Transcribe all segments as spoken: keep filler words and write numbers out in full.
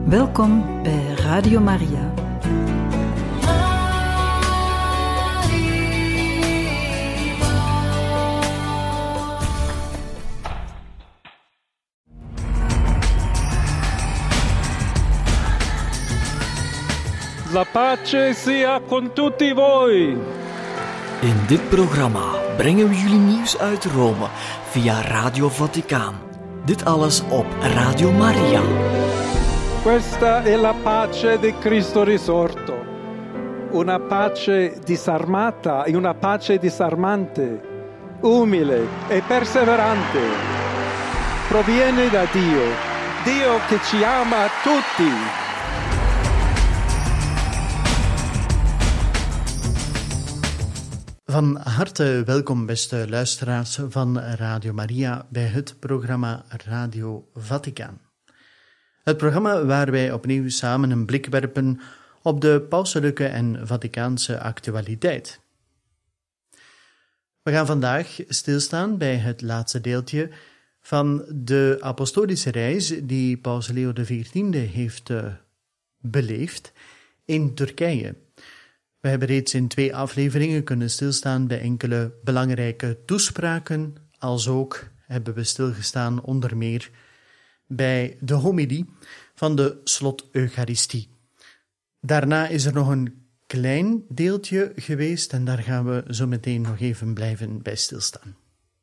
Welkom bij Radio Maria. La pace sia con tutti voi. In dit programma brengen we jullie nieuws uit Rome via Radio Vaticaan. Dit alles op Radio Maria. Questa è la pace di Cristo risorto. Una pace disarmata e una pace disarmante, umile e perseverante. Proviene da Dio, Dio che ci ama tutti. Van harte welkom, beste luisteraars van Radio Maria, bij het programma Radio Vaticaan. Het programma waar wij opnieuw samen een blik werpen op de pauselijke en Vaticaanse actualiteit. We gaan vandaag stilstaan bij het laatste deeltje van de apostolische reis die Paus Leo de veertiende heeft uh, beleefd in Turkije. We hebben reeds in twee afleveringen kunnen stilstaan bij enkele belangrijke toespraken, als ook hebben we stilgestaan onder meer bij de homilie van de slot-eucharistie. Daarna is er nog een klein deeltje geweest en daar gaan we zo meteen nog even blijven bij stilstaan.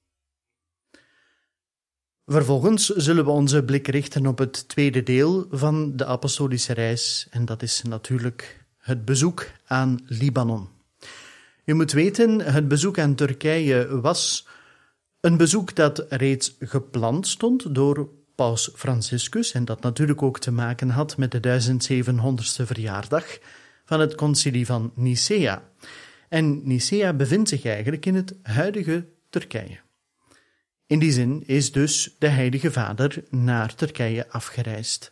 Vervolgens zullen we onze blik richten op het tweede deel van de apostolische reis en dat is natuurlijk het bezoek aan Libanon. U moet weten, het bezoek aan Turkije was een bezoek dat reeds gepland stond door Paus Franciscus en dat natuurlijk ook te maken had met de duizend zevenhonderdste verjaardag van het concilie van Nicea. En Nicea bevindt zich eigenlijk in het huidige Turkije. In die zin is dus de Heilige Vader naar Turkije afgereisd.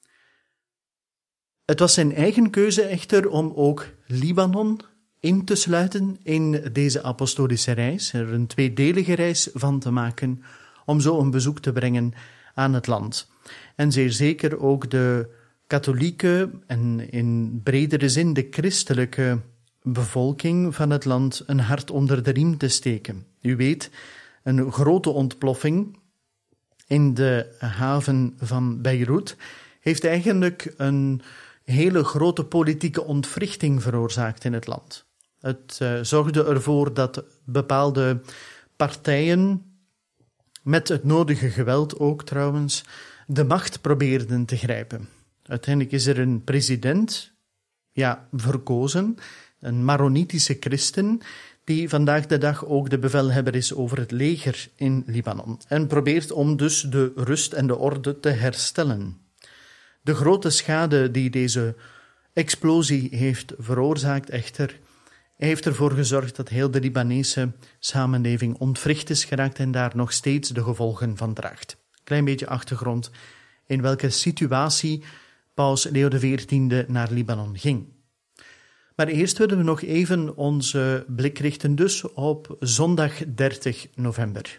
Het was zijn eigen keuze echter om ook Libanon in te sluiten in deze apostolische reis, er een tweedelige reis van te maken, om zo een bezoek te brengen aan het land. En zeer zeker ook de katholieke en in bredere zin de christelijke bevolking van het land een hart onder de riem te steken. U weet, een grote ontploffing in de haven van Beirut heeft eigenlijk een hele grote politieke ontwrichting veroorzaakt in het land. Het uh, zorgde ervoor dat bepaalde partijen, met het nodige geweld ook trouwens, de macht probeerden te grijpen. Uiteindelijk is er een president, ja, verkozen, een Maronitische christen, die vandaag de dag ook de bevelhebber is over het leger in Libanon en probeert om dus de rust en de orde te herstellen. De grote schade die deze explosie heeft veroorzaakt echter, heeft ervoor gezorgd dat heel de Libanese samenleving ontwricht is geraakt en daar nog steeds de gevolgen van draagt. Klein beetje achtergrond in welke situatie Paus Leo de veertiende naar Libanon ging. Maar eerst willen we nog even onze blik richten dus op zondag dertig november.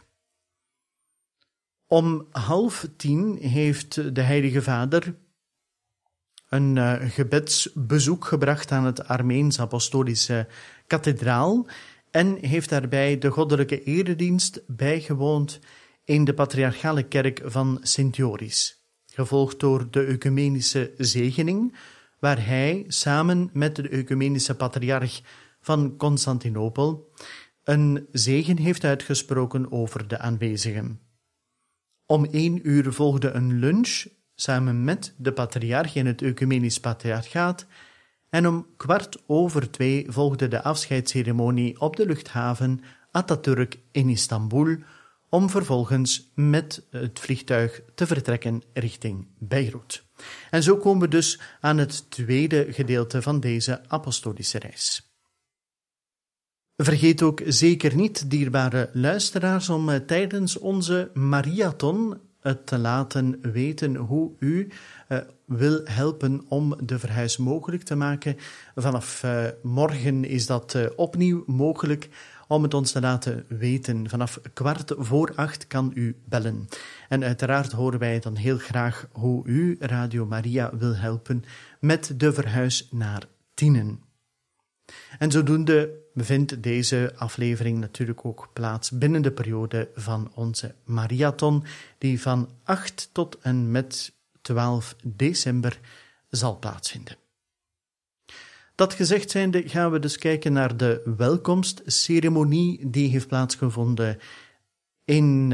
Om half tien heeft de Heilige Vader een uh, gebedsbezoek gebracht aan het Armeens-Apostolische kathedraal en heeft daarbij de goddelijke eredienst bijgewoond in de patriarchale kerk van Sint Joris, gevolgd door de ecumenische zegening, waar hij samen met de ecumenische patriarch van Constantinopel een zegen heeft uitgesproken over de aanwezigen. Om één uur volgde een lunch samen met de patriarch in het ecumenisch patriarchaat en om kwart over twee volgde de afscheidsceremonie op de luchthaven Atatürk in Istanbul, om vervolgens met het vliegtuig te vertrekken richting Beirut. En zo komen we dus aan het tweede gedeelte van deze apostolische reis. Vergeet ook zeker niet, dierbare luisteraars, om tijdens onze Mariathon te laten weten hoe u uh, wil helpen om de verhuis mogelijk te maken. Vanaf uh, morgen is dat uh, opnieuw mogelijk om het ons te laten weten. Vanaf kwart voor acht kan u bellen. En uiteraard horen wij dan heel graag hoe u Radio Maria wil helpen met de verhuis naar Tienen. En zodoende bevindt deze aflevering natuurlijk ook plaats binnen de periode van onze Mariathon, die van acht tot en met twaalf december zal plaatsvinden. Dat gezegd zijnde gaan we dus kijken naar de welkomstceremonie die heeft plaatsgevonden in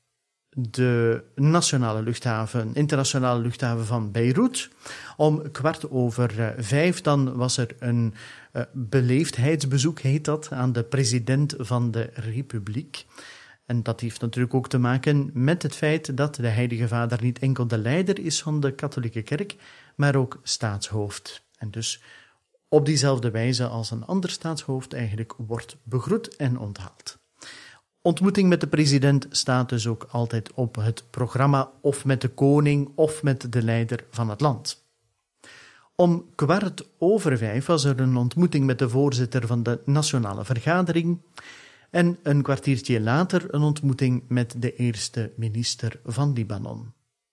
de nationale luchthaven, internationale luchthaven van Beirut. Om kwart over vijf dan was er een uh, beleefdheidsbezoek, heet dat, aan de president van de Republiek. En dat heeft natuurlijk ook te maken met het feit dat de Heilige Vader niet enkel de leider is van de katholieke kerk, maar ook staatshoofd. En dus op diezelfde wijze als een ander staatshoofd eigenlijk wordt begroet en onthaald. Ontmoeting met de president staat dus ook altijd op het programma, of met de koning of met de leider van het land. Om kwart over vijf was er een ontmoeting met de voorzitter van de Nationale Vergadering en een kwartiertje later een ontmoeting met de eerste minister van Libanon.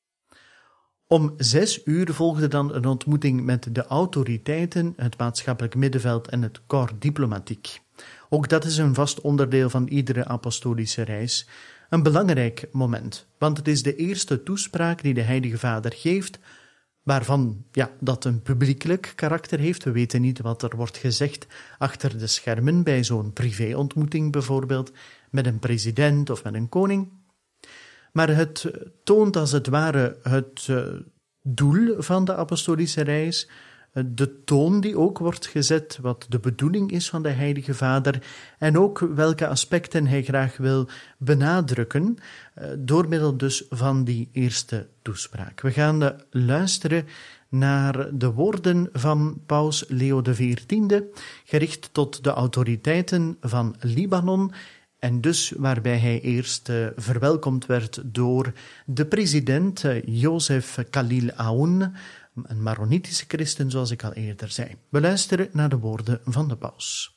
Om zes uur volgde dan een ontmoeting met de autoriteiten, het maatschappelijk middenveld en het corps diplomatiek. Ook dat is een vast onderdeel van iedere apostolische reis. Een belangrijk moment, want het is de eerste toespraak die de Heilige Vader geeft, waarvan ja, dat een publiekelijk karakter heeft. We weten niet wat er wordt gezegd achter de schermen bij zo'n privéontmoeting bijvoorbeeld, met een president of met een koning. Maar het toont als het ware het uh, doel van de apostolische reis, de toon die ook wordt gezet, wat de bedoeling is van de Heilige Vader en ook welke aspecten hij graag wil benadrukken, door middel dus van die eerste toespraak. We gaan luisteren naar de woorden van paus Leo de veertiende, gericht tot de autoriteiten van Libanon, en dus waarbij hij eerst uh, verwelkomd werd door de president uh, Joseph Khalil Aoun, een Maronitische christen, zoals ik al eerder zei. We luisteren naar de woorden van de paus.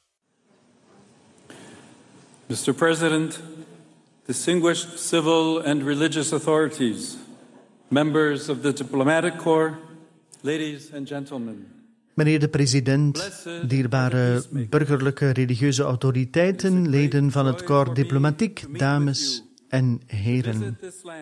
mister President, distinguished civil and religious authorities, members of the diplomatic corps, ladies and gentlemen. Meneer de president, dierbare burgerlijke religieuze autoriteiten, leden van het corps diplomatiek, dames en heren.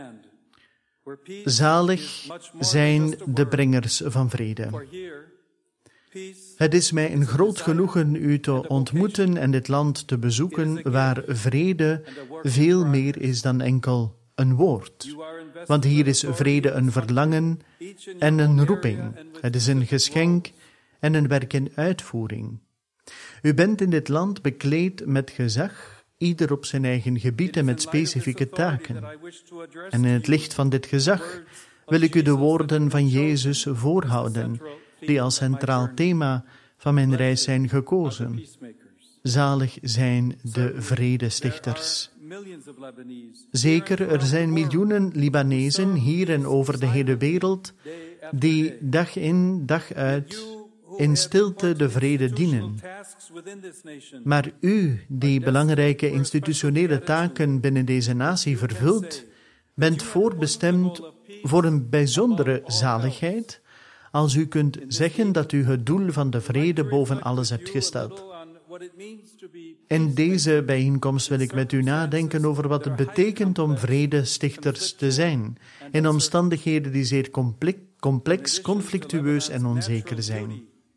Zalig zijn de brengers van vrede. Het is mij een groot genoegen u te ontmoeten en dit land te bezoeken waar vrede veel meer is dan enkel een woord. Want hier is vrede een verlangen en een roeping. Het is een geschenk en een werk in uitvoering. U bent in dit land bekleed met gezag, ieder op zijn eigen gebied en met specifieke taken. En in het licht van dit gezag wil ik u de woorden van Jezus voorhouden, die als centraal thema van mijn reis zijn gekozen. Zalig zijn de vredestichters. Zeker, er zijn miljoenen Libanezen hier en over de hele wereld die dag in, dag uit in stilte de vrede dienen. Maar u, die belangrijke institutionele taken binnen deze natie vervult, bent voorbestemd voor een bijzondere zaligheid, als u kunt zeggen dat u het doel van de vrede boven alles hebt gesteld. In deze bijeenkomst wil ik met u nadenken over wat het betekent om vredestichters te zijn, in omstandigheden die zeer complex, conflictueus en onzeker zijn.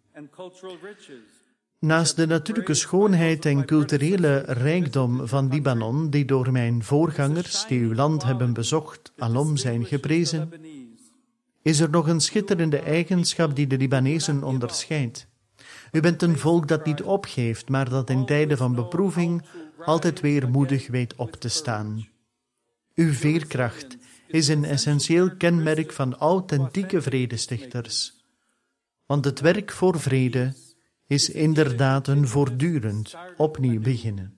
Naast de natuurlijke schoonheid en culturele rijkdom van Libanon, die door mijn voorgangers, die uw land hebben bezocht, alom zijn geprezen, is er nog een schitterende eigenschap die de Libanezen onderscheidt. U bent een volk dat niet opgeeft, maar dat in tijden van beproeving altijd weer moedig weet op te staan. Uw veerkracht is een essentieel kenmerk van authentieke vredestichters. Want het werk voor vrede is inderdaad een voortdurend opnieuw beginnen.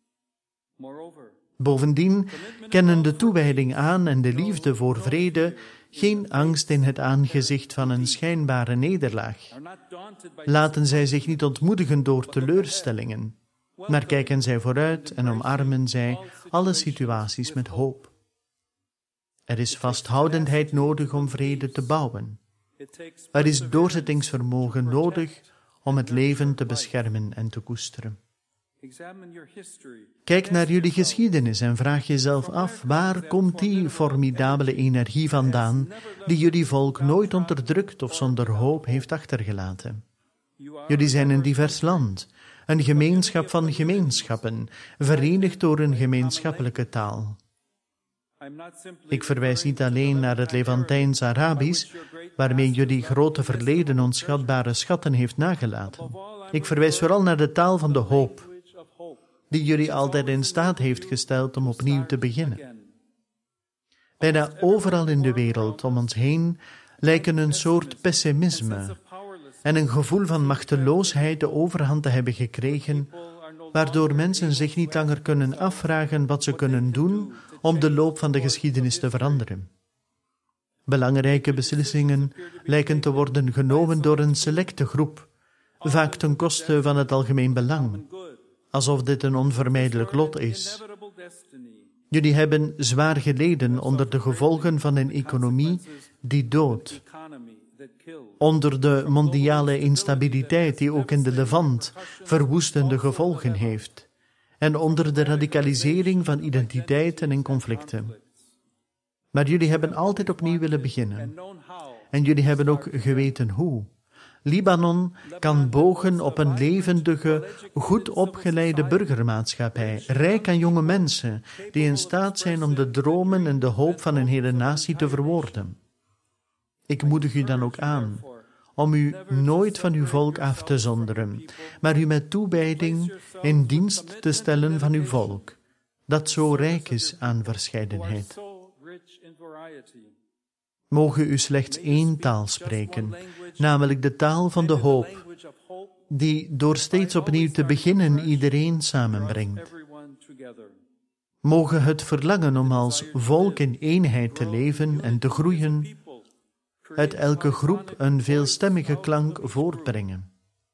Bovendien kennen de toewijding aan en de liefde voor vrede geen angst in het aangezicht van een schijnbare nederlaag. Laten zij zich niet ontmoedigen door teleurstellingen, maar kijken zij vooruit en omarmen zij alle situaties met hoop. Er is vasthoudendheid nodig om vrede te bouwen. Er is doorzettingsvermogen nodig om het leven te beschermen en te koesteren. Kijk naar jullie geschiedenis en vraag jezelf af, waar komt die formidabele energie vandaan die jullie volk nooit onderdrukt of zonder hoop heeft achtergelaten? Jullie zijn een divers land, een gemeenschap van gemeenschappen, verenigd door een gemeenschappelijke taal. Ik verwijs niet alleen naar het Levantijns-Arabisch, waarmee jullie grote verleden onschatbare schatten heeft nagelaten. Ik verwijs vooral naar de taal van de hoop, die jullie altijd in staat heeft gesteld om opnieuw te beginnen. Bijna overal in de wereld om ons heen lijken een soort pessimisme en een gevoel van machteloosheid de overhand te hebben gekregen, waardoor mensen zich niet langer kunnen afvragen wat ze kunnen doen om de loop van de geschiedenis te veranderen. Belangrijke beslissingen lijken te worden genomen door een selecte groep, vaak ten koste van het algemeen belang, alsof dit een onvermijdelijk lot is. Jullie hebben zwaar geleden onder de gevolgen van een economie die doodt, onder de mondiale instabiliteit die ook in de Levant verwoestende gevolgen heeft, en onder de radicalisering van identiteiten en conflicten. Maar jullie hebben altijd opnieuw willen beginnen. En jullie hebben ook geweten hoe. Libanon kan bogen op een levendige, goed opgeleide burgermaatschappij, rijk aan jonge mensen, die in staat zijn om de dromen en de hoop van een hele natie te verwoorden. Ik moedig u dan ook aan om u nooit van uw volk af te zonderen, maar u met toewijding in dienst te stellen van uw volk, dat zo rijk is aan verscheidenheid. Mogen u slechts één taal spreken, namelijk de taal van de hoop, die door steeds opnieuw te beginnen iedereen samenbrengt. Mogen het verlangen om als volk in eenheid te leven en te groeien, uit elke groep een veelstemmige klank voortbrengen.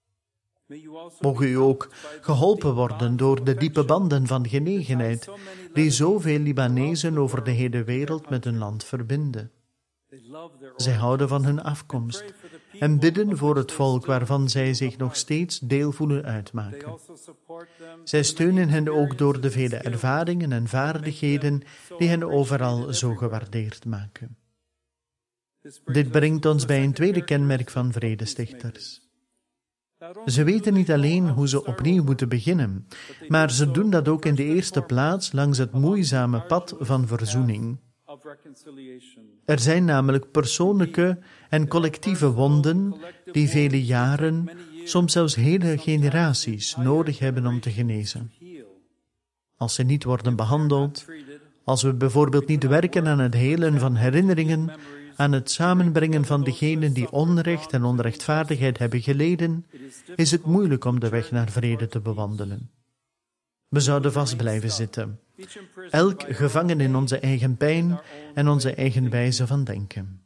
Mogen u ook geholpen worden door de diepe banden van genegenheid die zoveel Libanezen over de hele wereld met hun land verbinden. Zij houden van hun afkomst en bidden voor het volk waarvan zij zich nog steeds deel voelen uitmaken. Zij steunen hen ook door de vele ervaringen en vaardigheden die hen overal zo gewaardeerd maken. Dit brengt ons bij een tweede kenmerk van vredestichters. Ze weten niet alleen hoe ze opnieuw moeten beginnen, maar ze doen dat ook in de eerste plaats langs het moeizame pad van verzoening. Er zijn namelijk persoonlijke en collectieve wonden die vele jaren, soms zelfs hele generaties, nodig hebben om te genezen. Als ze niet worden behandeld, als we bijvoorbeeld niet werken aan het helen van herinneringen, aan het samenbrengen van degenen die onrecht en onrechtvaardigheid hebben geleden, is het moeilijk om de weg naar vrede te bewandelen. We zouden vast blijven zitten, elk gevangen in onze eigen pijn en onze eigen wijze van denken.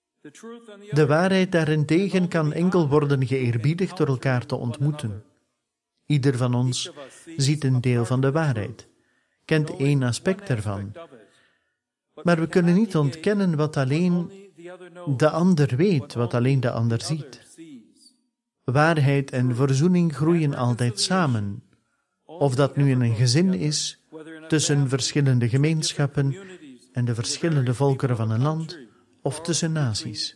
De waarheid daarentegen kan enkel worden geëerbiedigd door elkaar te ontmoeten. Ieder van ons ziet een deel van de waarheid, kent één aspect ervan. Maar we kunnen niet ontkennen wat alleen de ander weet, wat alleen de ander ziet. Waarheid en verzoening groeien altijd samen, of dat nu in een gezin is, tussen verschillende gemeenschappen en de verschillende volkeren van een land, of tussen naties.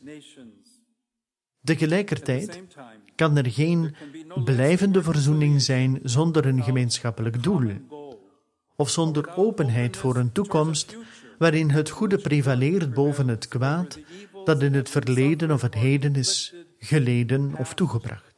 Tegelijkertijd kan er geen blijvende verzoening zijn zonder een gemeenschappelijk doel, of zonder openheid voor een toekomst waarin het goede prevaleert boven het kwaad dat in het verleden of het heden is geleden of toegebracht.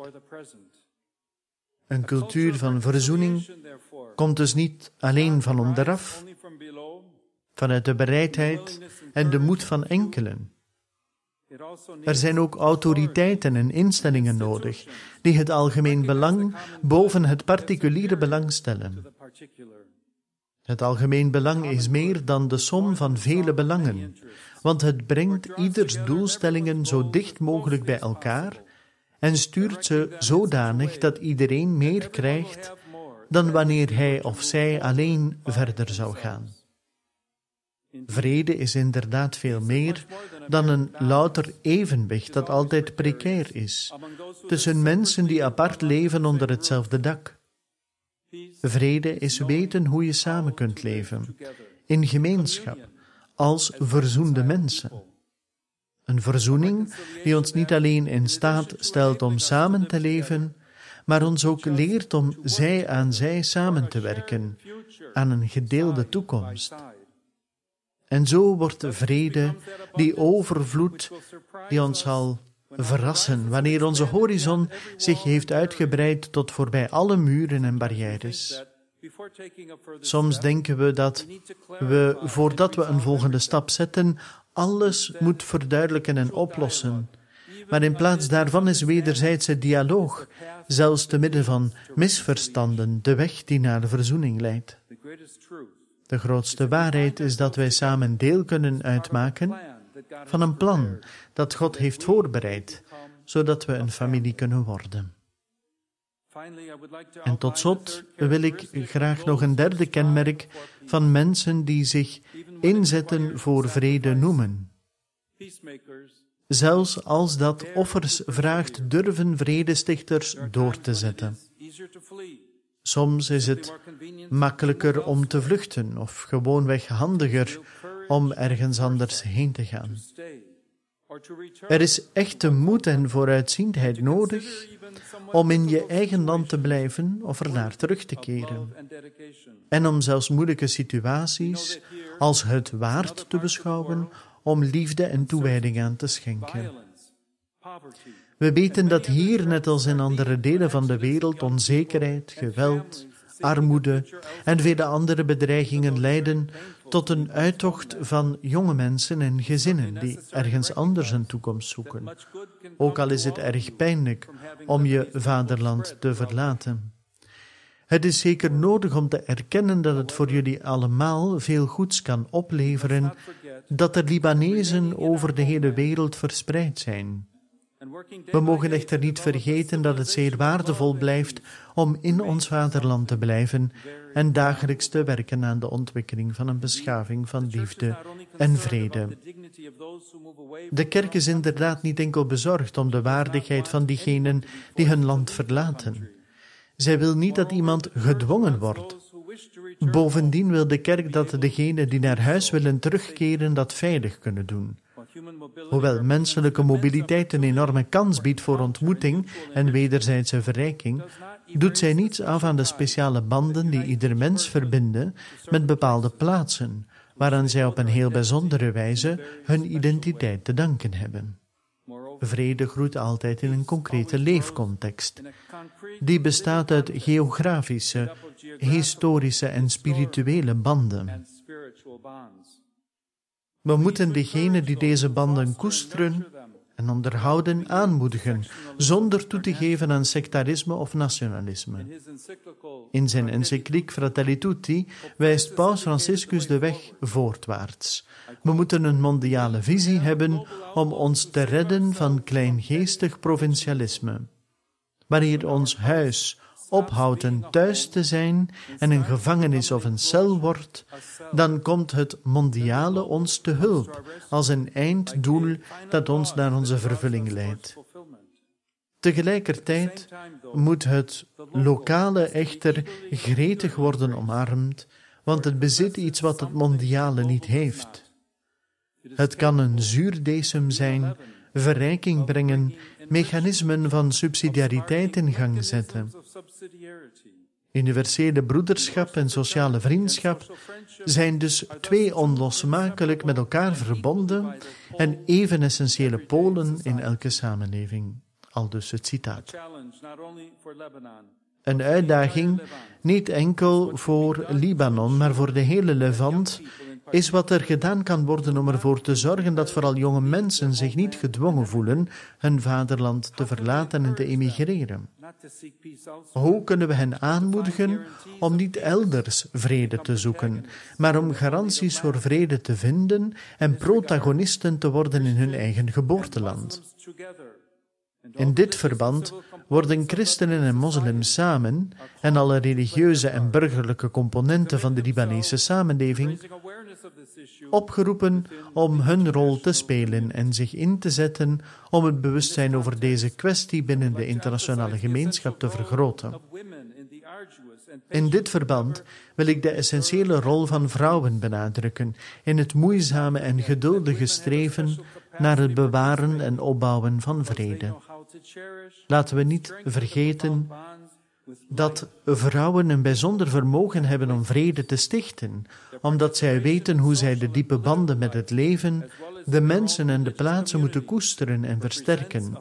Een cultuur van verzoening komt dus niet alleen van onderaf, vanuit de bereidheid en de moed van enkelen. Er zijn ook autoriteiten en instellingen nodig die het algemeen belang boven het particuliere belang stellen. Het algemeen belang is meer dan de som van vele belangen, want het brengt ieders doelstellingen zo dicht mogelijk bij elkaar en stuurt ze zodanig dat iedereen meer krijgt dan wanneer hij of zij alleen verder zou gaan. Vrede is inderdaad veel meer dan een louter evenwicht dat altijd precair is, tussen mensen die apart leven onder hetzelfde dak. Vrede is weten hoe je samen kunt leven, in gemeenschap, als verzoende mensen. Een verzoening die ons niet alleen in staat stelt om samen te leven, maar ons ook leert om zij aan zij samen te werken, aan een gedeelde toekomst. En zo wordt de vrede, die overvloed, die ons zal verrassen wanneer onze horizon zich heeft uitgebreid tot voorbij alle muren en barrières. Soms denken we dat we, voordat we een volgende stap zetten, alles moet verduidelijken en oplossen. Maar in plaats daarvan is wederzijdse dialoog, zelfs te midden van misverstanden, de weg die naar de verzoening leidt. De grootste waarheid is dat wij samen deel kunnen uitmaken van een plan dat God heeft voorbereid, zodat we een familie kunnen worden. En tot slot wil ik graag nog een derde kenmerk van mensen die zich inzetten voor vrede noemen. Zelfs als dat offers vraagt, durven vredestichters door te zetten. Soms is het makkelijker om te vluchten of gewoonweg handiger om ergens anders heen te gaan. Er is echte moed en vooruitziendheid nodig om in je eigen land te blijven of ernaar terug te keren. En om zelfs moeilijke situaties als het waard te beschouwen om liefde en toewijding aan te schenken. We weten dat hier, net als in andere delen van de wereld, onzekerheid, geweld, armoede en vele andere bedreigingen leiden tot een uittocht van jonge mensen en gezinnen die ergens anders een toekomst zoeken. Ook al is het erg pijnlijk om je vaderland te verlaten. Het is zeker nodig om te erkennen dat het voor jullie allemaal veel goeds kan opleveren dat er Libanezen over de hele wereld verspreid zijn. We mogen echter niet vergeten dat het zeer waardevol blijft om in ons vaderland te blijven en dagelijks te werken aan de ontwikkeling van een beschaving van liefde en vrede. De kerk is inderdaad niet enkel bezorgd om de waardigheid van diegenen die hun land verlaten. Zij wil niet dat iemand gedwongen wordt. Bovendien wil de kerk dat degenen die naar huis willen terugkeren dat veilig kunnen doen. Hoewel menselijke mobiliteit een enorme kans biedt voor ontmoeting en wederzijdse verrijking, doet zij niets af aan de speciale banden die ieder mens verbinden met bepaalde plaatsen, waaraan zij op een heel bijzondere wijze hun identiteit te danken hebben. Vrede groeit altijd in een concrete leefcontext. Die bestaat uit geografische, historische en spirituele banden. We moeten degenen die deze banden koesteren en onderhouden aanmoedigen, zonder toe te geven aan sectarisme of nationalisme. In zijn encycliek Fratelli Tutti wijst Paus Franciscus de weg voortwaarts. We moeten een mondiale visie hebben om ons te redden van kleingeestig provincialisme. Wanneer ons huis ophoudt een thuis te zijn en een gevangenis of een cel wordt, dan komt het mondiale ons te hulp als een einddoel dat ons naar onze vervulling leidt. Tegelijkertijd moet het lokale echter gretig worden omarmd, want het bezit iets wat het mondiale niet heeft. Het kan een zuurdesem zijn, verrijking brengen, mechanismen van subsidiariteit in gang zetten. Universele broederschap en sociale vriendschap zijn dus twee onlosmakelijk met elkaar verbonden en even essentiële polen in elke samenleving. Aldus het citaat. Een uitdaging, niet enkel voor Libanon, maar voor de hele Levant, is wat er gedaan kan worden om ervoor te zorgen dat vooral jonge mensen zich niet gedwongen voelen hun vaderland te verlaten en te emigreren. Hoe kunnen we hen aanmoedigen om niet elders vrede te zoeken, maar om garanties voor vrede te vinden en protagonisten te worden in hun eigen geboorteland? In dit verband worden christenen en moslims samen en alle religieuze en burgerlijke componenten van de Libanese samenleving opgeroepen om hun rol te spelen en zich in te zetten om het bewustzijn over deze kwestie binnen de internationale gemeenschap te vergroten. In dit verband wil ik de essentiële rol van vrouwen benadrukken in het moeizame en geduldige streven naar het bewaren en opbouwen van vrede. Laten we niet vergeten dat vrouwen een bijzonder vermogen hebben om vrede te stichten, omdat zij weten hoe zij de diepe banden met het leven, de mensen en de plaatsen moeten koesteren en versterken.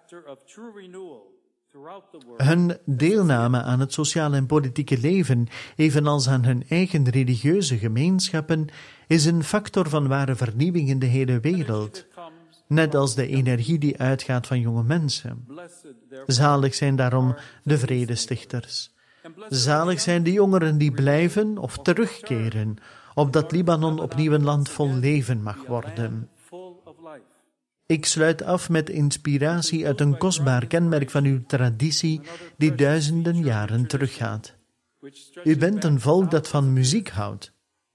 Hun deelname aan het sociale en politieke leven, evenals aan hun eigen religieuze gemeenschappen, is een factor van ware vernieuwing in de hele wereld, net als de energie die uitgaat van jonge mensen. Zalig zijn daarom de vredestichters. Zalig zijn de jongeren die blijven of terugkeren, opdat Libanon opnieuw een land vol leven mag worden. Ik sluit af met inspiratie uit een kostbaar kenmerk van uw traditie die duizenden jaren teruggaat. U bent een volk dat van muziek houdt.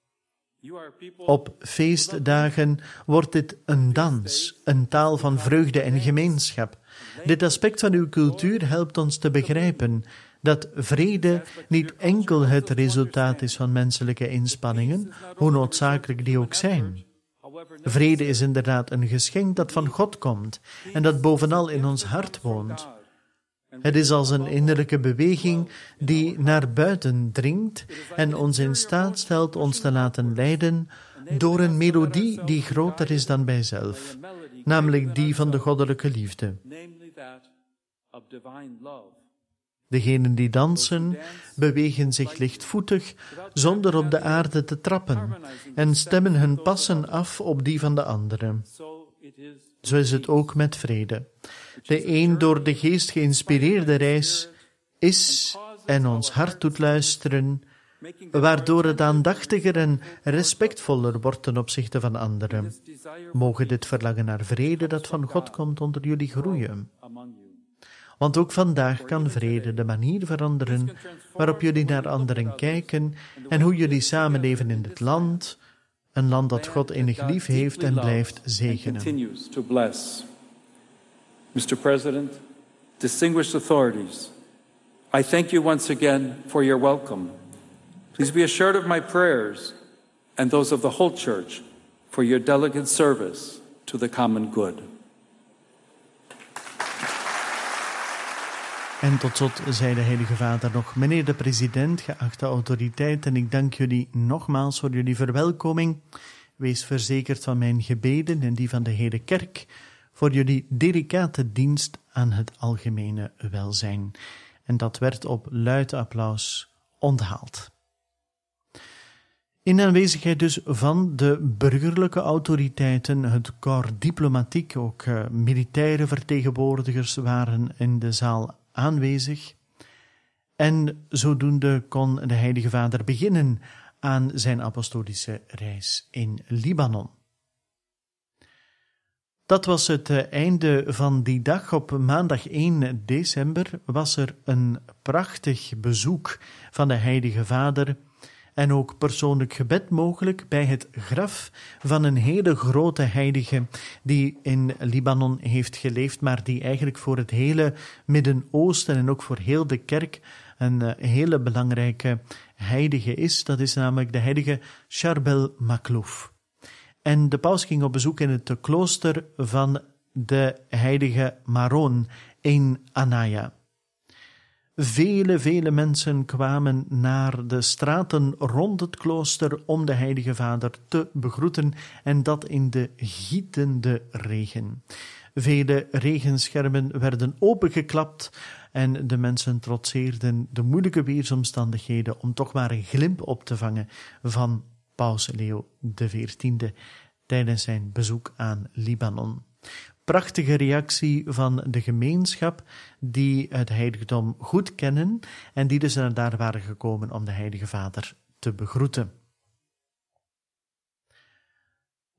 Op feestdagen wordt dit een dans, een taal van vreugde en gemeenschap. Dit aspect van uw cultuur helpt ons te begrijpen dat vrede niet enkel het resultaat is van menselijke inspanningen, hoe noodzakelijk die ook zijn. Vrede is inderdaad een geschenk dat van God komt en dat bovenal in ons hart woont. Het is als een innerlijke beweging die naar buiten dringt en ons in staat stelt ons te laten leiden door een melodie die groter is dan wij zelf, namelijk die van de goddelijke liefde. Degenen die dansen, bewegen zich lichtvoetig, zonder op de aarde te trappen, en stemmen hun passen af op die van de anderen. Zo is het ook met vrede. De een door de geest geïnspireerde reis is en ons hart doet luisteren, waardoor het aandachtiger en respectvoller wordt ten opzichte van anderen. Mogen dit verlangen naar vrede dat van God komt onder jullie groeien. Want ook vandaag kan vrede de manier veranderen waarop jullie naar anderen kijken en hoe jullie samenleven in dit land, een land dat God innig lief heeft en blijft zegenen. mister President, distinguished authorities, I thank you once again for your welcome. Please be assured of my prayers and those of the whole Church for your delicate service to the common good. En tot slot zei de Heilige Vader nog: meneer de president, geachte autoriteiten, ik dank jullie nogmaals voor jullie verwelkoming. Wees verzekerd van mijn gebeden en die van de hele kerk voor jullie delicate dienst aan het algemene welzijn. En dat werd op luid applaus onthaald. In aanwezigheid dus van de burgerlijke autoriteiten, het corps diplomatiek, ook uh, militaire vertegenwoordigers waren in de zaal aanwezig. En zodoende kon de Heilige Vader beginnen aan zijn apostolische reis in Libanon. Dat was het einde van die dag. Op maandag één december was er een prachtig bezoek van de Heilige Vader en ook persoonlijk gebed mogelijk bij het graf van een hele grote heilige die in Libanon heeft geleefd, maar die eigenlijk voor het hele Midden-Oosten en ook voor heel de kerk een hele belangrijke heilige is. Dat is namelijk de heilige Charbel Makhlouf. En de paus ging op bezoek in het klooster van de heilige Maron in Anaya. Vele, vele mensen kwamen naar de straten rond het klooster om de Heilige Vader te begroeten, en dat in de gietende regen. Vele regenschermen werden opengeklapt en de mensen trotseerden de moeilijke weersomstandigheden om toch maar een glimp op te vangen van Paus Leo de veertiende tijdens zijn bezoek aan Libanon. Prachtige reactie van de gemeenschap die het heiligdom goed kennen en die dus naar daar waren gekomen om de Heilige Vader te begroeten.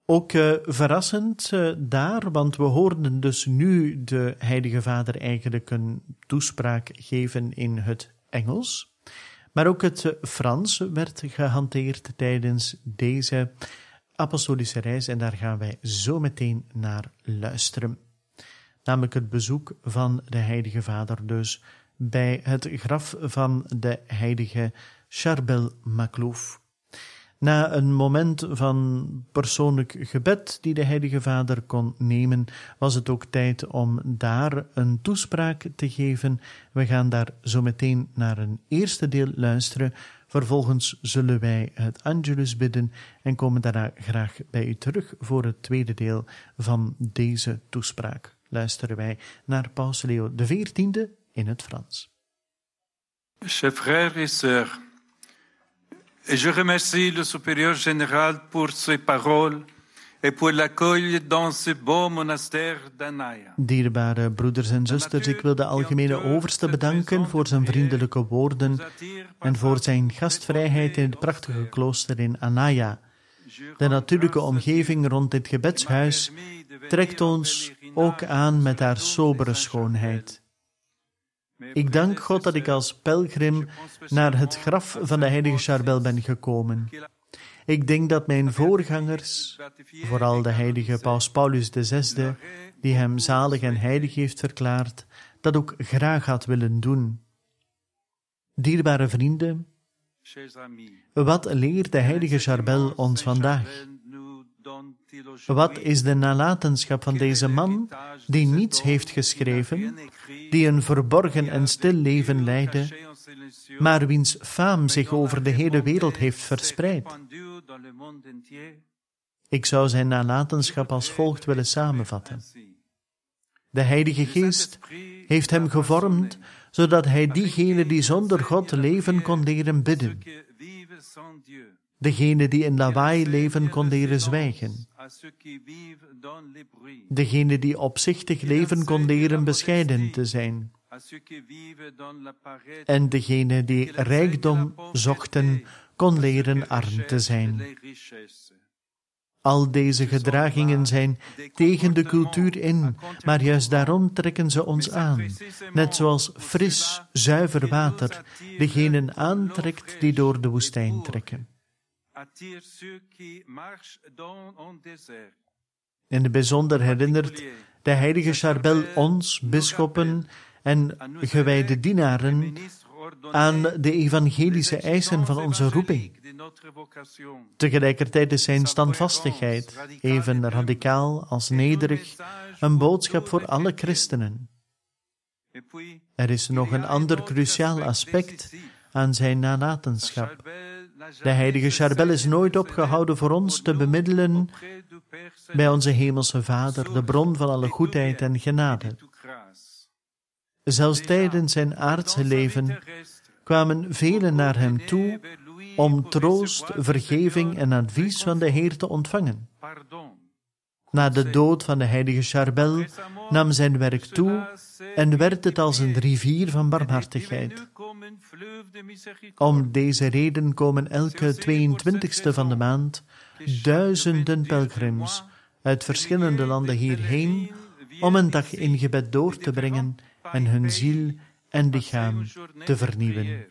Ook uh, verrassend uh, daar, want we hoorden dus nu de Heilige Vader eigenlijk een toespraak geven in het Engels. Maar ook het uh, Frans werd gehanteerd tijdens deze apostolische reis en daar gaan wij zo meteen naar luisteren. Namelijk het bezoek van de Heilige Vader dus bij het graf van de heilige Charbel Maclouf. Na een moment van persoonlijk gebed die de Heilige Vader kon nemen, was het ook tijd om daar een toespraak te geven. We gaan daar zo meteen naar een eerste deel luisteren. Vervolgens zullen wij het Angelus bidden en komen daarna graag bij u terug voor het tweede deel van deze toespraak. Luisteren wij naar Paus Leo de veertiende in het Frans. Chers frères et sœurs, et je remercie le supérieur général pour ses paroles et pour l'accueil dans ce beau monastère d'Anaya. Dierbare broeders en zusters, ik wil de algemene overste bedanken voor zijn vriendelijke woorden en voor zijn gastvrijheid in het prachtige klooster in Anaya. De natuurlijke omgeving rond dit gebedshuis trekt ons ook aan met haar sobere schoonheid. Ik dank God dat ik als pelgrim naar het graf van de heilige Charbel ben gekomen. Ik denk dat mijn voorgangers, vooral de heilige Paus Paulus de zesde, die hem zalig en heilig heeft verklaard, dat ook graag had willen doen. Dierbare vrienden, wat leert de heilige Charbel ons vandaag? Wat is de nalatenschap van deze man, die niets heeft geschreven, die een verborgen en stil leven leidde, maar wiens faam zich over de hele wereld heeft verspreid? Ik zou zijn nalatenschap als volgt willen samenvatten. De Heilige Geest heeft hem gevormd, zodat hij diegene die zonder God leven kon leren bidden. Degene die in lawaai leven kon leren zwijgen. Degene die opzichtig leven kon leren bescheiden te zijn. En degene die rijkdom zochten kon leren arm te zijn. Al deze gedragingen zijn tegen de cultuur in, maar juist daarom trekken ze ons aan, net zoals fris, zuiver water degenen aantrekt die door de woestijn trekken. In het bijzonder herinnert de heilige Charbel ons, bisschoppen en gewijde dienaren, aan de evangelische eisen van onze roeping. Tegelijkertijd is zijn standvastigheid, even radicaal als nederig, een boodschap voor alle christenen. Er is nog een ander cruciaal aspect aan zijn nalatenschap. De heilige Charbel is nooit opgehouden voor ons te bemiddelen bij onze hemelse Vader, de bron van alle goedheid en genade. Zelfs tijdens zijn aardse leven kwamen velen naar hem toe om troost, vergeving en advies van de Heer te ontvangen. Na de dood van de heilige Charbel nam zijn werk toe en werd het als een rivier van barmhartigheid. Om deze reden komen elke tweeëntwintigste van de maand duizenden pelgrims uit verschillende landen hierheen om een dag in gebed door te brengen en hun ziel en lichaam te vernieuwen.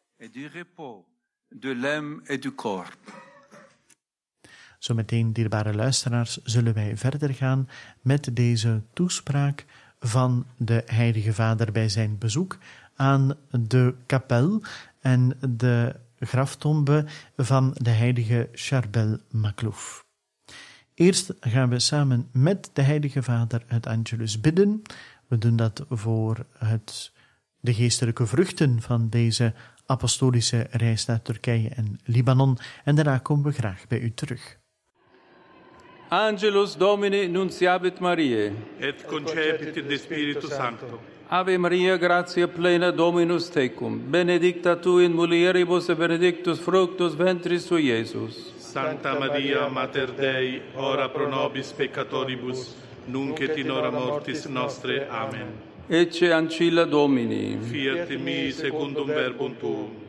Zometeen, dierbare luisteraars, zullen wij verder gaan met deze toespraak van de Heilige Vader bij zijn bezoek aan de kapel en de graftombe van de heilige Charbel Maclouf. Eerst gaan we samen met de Heilige Vader het Angelus bidden. We doen dat voor het, de geestelijke vruchten van deze apostolische reis naar Turkije en Libanon. En daarna komen we graag bij u terug. Angelus Domini nunciabit Mariae. Et concepit de Spiritu Sancto. Ave Maria, gratia plena, Dominus tecum. Benedicta tu in mulieribus et benedictus fructus ventris tui, Iesus. Sancta Maria, Mater Dei, ora pro nobis peccatoribus, nunc et in hora mortis nostre. Amen. Ecce ancilla Domini. Fiat in mi secundum verbum tuum.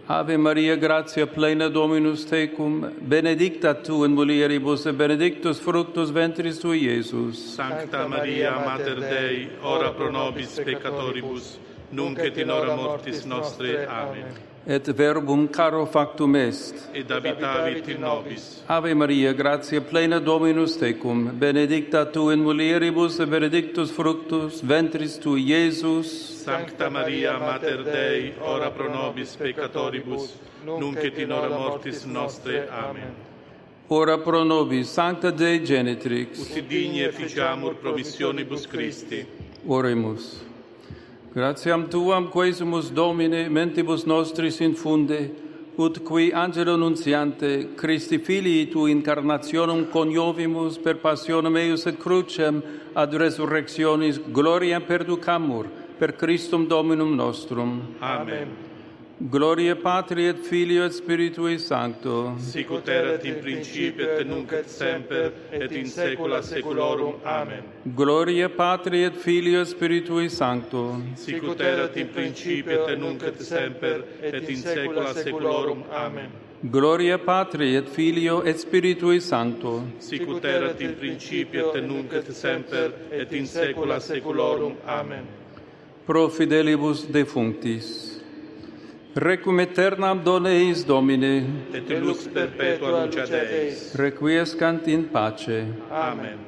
Ave Maria, gratia plena Dominus tecum, benedicta tu in mulieribus et benedictus fructus ventris tui, Iesus. Sancta Maria, Mater Dei, ora pro nobis peccatoribus, nunc et in hora mortis nostre. Amen. Et verbum caro factum est. Ed habitavit in nobis. Ave Maria, gratia plena Dominus tecum, benedicta tu in mulieribus et benedictus fructus ventris tui, Iesus. Sancta Maria, Mater Dei, ora pro nobis peccatoribus, nunc et in hora mortis nostre. Amen. Ora pro nobis, Sancta Dei Genitrix. Ut digni efficiamur promissionibus Christi. Oremus. Gratiam Tuam, quesumus Domine, mentibus nostris infunde, ut qui angelo nuntiante, Christi Filii tu incarnationum coniovimus per passionem eius et crucem ad resurrectionis gloriam perducamur, per Christum Dominum nostrum. Amen. Gloria Patri et Filio et Spiritui Sancto. Sic ut erat in principio et nunc et semper et in saecula saeculorum. Amen. Gloria Patri et Filio et Spiritui Sancto. Sic ut erat in principio et nunc et semper et in saecula saeculorum. Amen. Gloria Patri et Filio et Spiritui Sancto. Sic ut erat in principio et nunc et semper et in saecula saeculorum. Amen. Pro fidelibus defunctis. Requiem aeternam dona eis Domine. Et lux perpetua luceat eis. Requiescant in pace. Amen.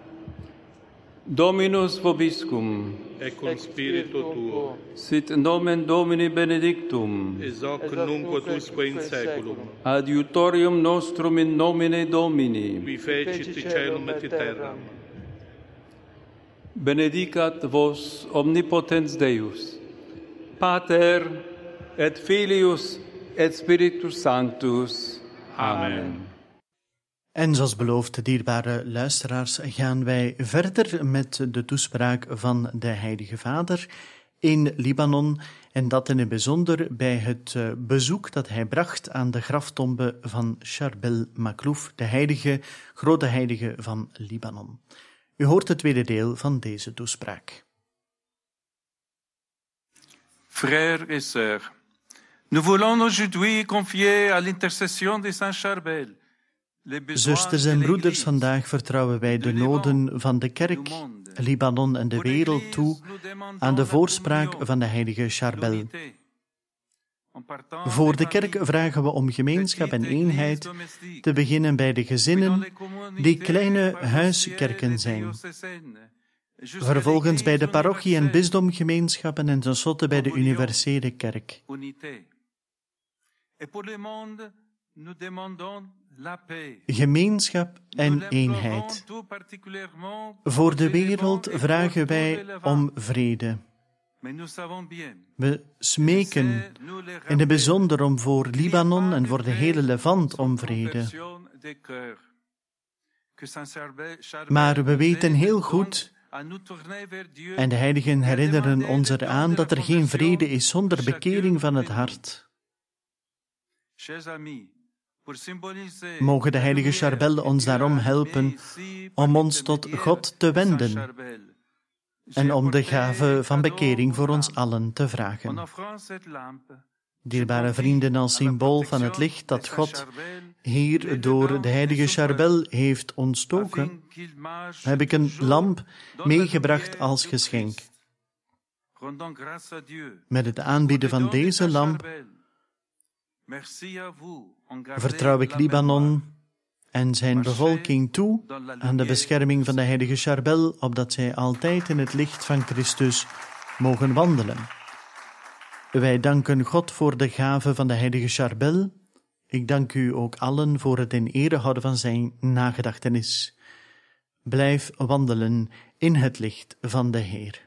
Dominus vobiscum. Et cum spiritu tuo. Sit nomen Domini benedictum. Ex hoc nunc ut usque in saeculum. Adiutorium nostrum in nomine Domini. Qui fecit caelum et terram. Benedicat vos omnipotens Deus, Pater et Filius et Spiritus Sanctus. Amen. En zoals beloofd, dierbare luisteraars, gaan wij verder met de toespraak van de Heilige Vader in Libanon, en dat in het bijzonder bij het bezoek dat hij bracht aan de graftombe van Charbel Maklouf, de heilige, grote heilige van Libanon. U hoort het tweede deel van deze toespraak. Frères et sœurs, nous voulons aujourd'hui confier à l'intercession de Saint Charbel. Zusters en broeders, vandaag vertrouwen wij de noden van de kerk, Libanon en de wereld toe aan de voorspraak van de heilige Charbel. Voor de kerk vragen we om gemeenschap en eenheid, te beginnen bij de gezinnen, die kleine huiskerken zijn. Vervolgens bij de parochie- en bisdomgemeenschappen en tenslotte bij de universele kerk. Gemeenschap en eenheid. Voor de wereld vragen wij om vrede. We smeken in het bijzonder om voor Libanon en voor de hele Levant om vrede. Maar we weten heel goed, en de heiligen herinneren ons eraan, dat er geen vrede is zonder bekering van het hart. Mogen de heilige Charbel ons daarom helpen om ons tot God te wenden en om de gave van bekering voor ons allen te vragen. Dierbare vrienden, als symbool van het licht dat God hier door de heilige Charbel heeft ontstoken, heb ik een lamp meegebracht als geschenk. Met het aanbieden van deze lamp vertrouw ik Libanon en zijn bevolking toe aan de bescherming van de heilige Charbel, opdat zij altijd in het licht van Christus mogen wandelen. Wij danken God voor de gave van de heilige Charbel. Ik dank u ook allen voor het in ere houden van zijn nagedachtenis. Blijf wandelen in het licht van de Heer.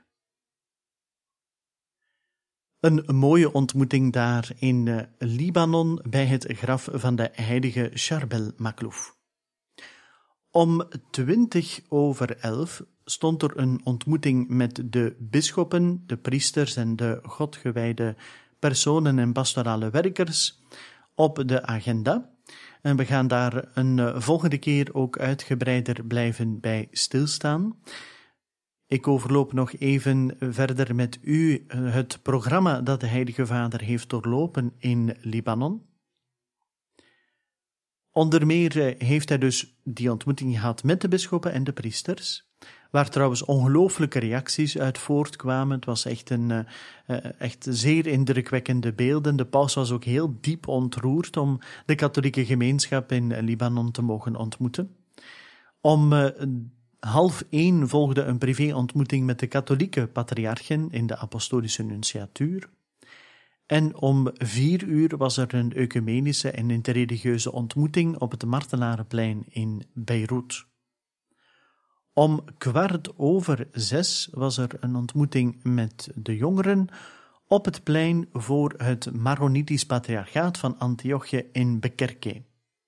Een mooie ontmoeting daar in Libanon bij het graf van de heilige Charbel Maklouf. Om twintig over elf stond er een ontmoeting met de bisschoppen, de priesters en de godgewijde personen en pastorale werkers op de agenda. En we gaan daar een volgende keer ook uitgebreider blijven bij stilstaan. Ik overloop nog even verder met u het programma dat de Heilige Vader heeft doorlopen in Libanon. Onder meer heeft hij dus die ontmoeting gehad met de bisschoppen en de priesters, waar trouwens ongelooflijke reacties uit voortkwamen. Het was echt een uh, echt zeer indrukwekkende beelden. De paus was ook heel diep ontroerd om de katholieke gemeenschap in Libanon te mogen ontmoeten. Om uh, half één volgde een privé-ontmoeting met de katholieke patriarchen in de apostolische nunciatuur. En om vier uur was er een ecumenische en interreligieuze ontmoeting op het Martelarenplein in Beirut. Om kwart over zes was er een ontmoeting met de jongeren op het plein voor het Maronitisch patriarchaat van Antiochië in Bekerke.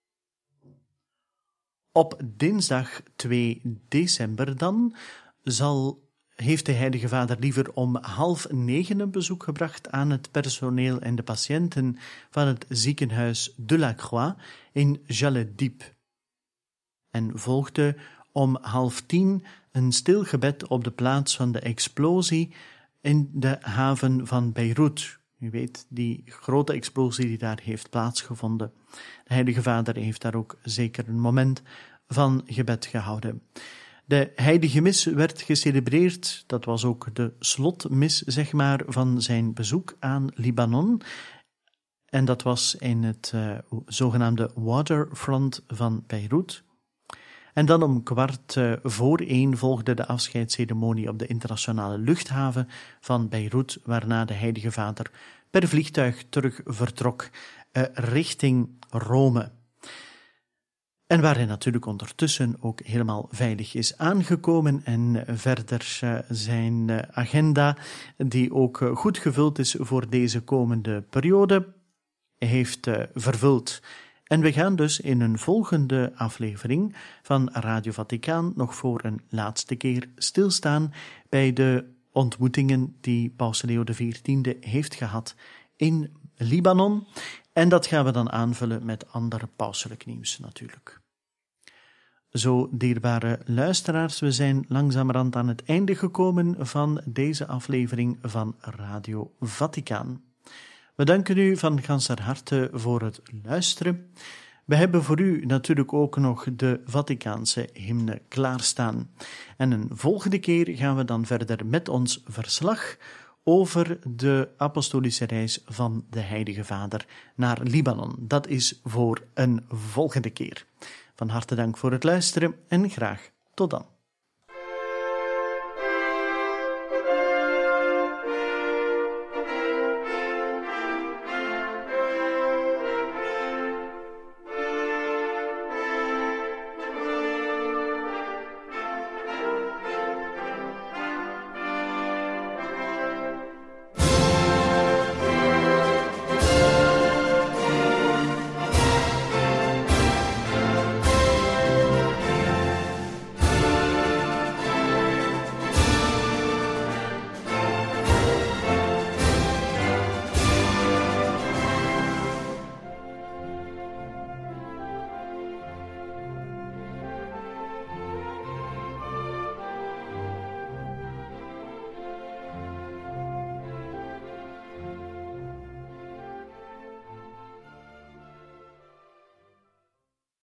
Op dinsdag twee december dan zal, heeft de Heilige Vader liever om half negen een bezoek gebracht aan het personeel en de patiënten van het ziekenhuis de la Croix in Jaledip. En volgde om half tien een stil gebed op de plaats van de explosie in de haven van Beirut. U weet, die grote explosie die daar heeft plaatsgevonden. De Heilige Vader heeft daar ook zeker een moment van gebed gehouden. De heilige mis werd gecelebreerd, dat was ook de slotmis, zeg maar, van zijn bezoek aan Libanon. En dat was in het uh, zogenaamde waterfront van Beirut. En dan om kwart uh, voor één volgde de afscheidsceremonie op de internationale luchthaven van Beirut, waarna de Heilige Vader per vliegtuig terug vertrok uh, richting Rome. En waar hij natuurlijk ondertussen ook helemaal veilig is aangekomen en verder uh, zijn uh, agenda, die ook uh, goed gevuld is voor deze komende periode, heeft uh, vervuld. En we gaan dus in een volgende aflevering van Radio Vaticaan nog voor een laatste keer stilstaan bij de ontmoetingen die Paus Leo de veertiende heeft gehad in Libanon. En dat gaan we dan aanvullen met ander pauselijk nieuws natuurlijk. Zo, dierbare luisteraars, we zijn langzamerhand aan het einde gekomen van deze aflevering van Radio Vaticaan. We danken u van ganser harte voor het luisteren. We hebben voor u natuurlijk ook nog de Vaticaanse hymne klaarstaan. En een volgende keer gaan we dan verder met ons verslag over de apostolische reis van de Heilige Vader naar Libanon. Dat is voor een volgende keer. Van harte dank voor het luisteren en graag tot dan.